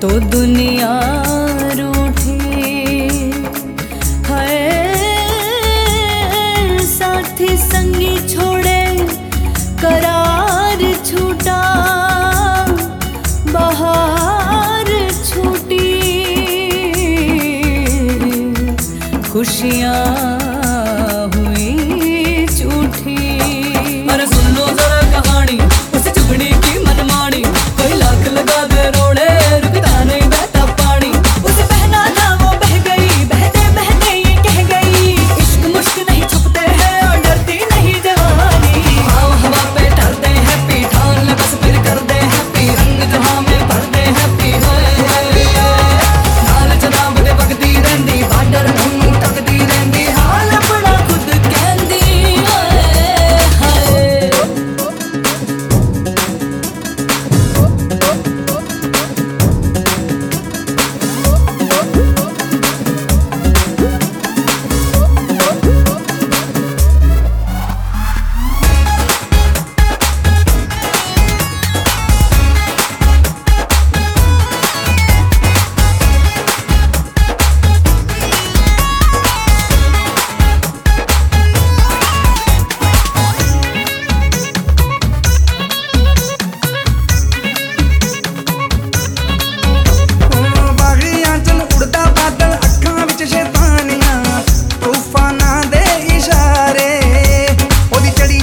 तो दुनिया रूठी है। साथी संगी छोड़े करार छूटा, बहार छूटी, खुशियाँ हुई झूठी। अरे सुन लो जरा कहानी उस चुगड़ी की मनमानी, कोई लाख लगा दे रोड़े रुकता नहीं बहता पानी। उसे बहना था वो बह गई, बहते बहते ये कह गई, इश्क मुश्क नहीं छुपते हैं और डरती नहीं जवानी। हाँ हवा पे ठहरते हैं पी, ठान ले बस फिर कर दे हैप्पी, रंग जहाँ में भर दे हैप्पी। नाल जनाब दे वगदी रहंदी, बार्डर नूं तकदी रहंदी, हाल अपना खुद कहंदी।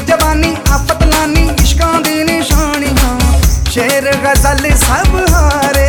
शेर गजल सब हारे।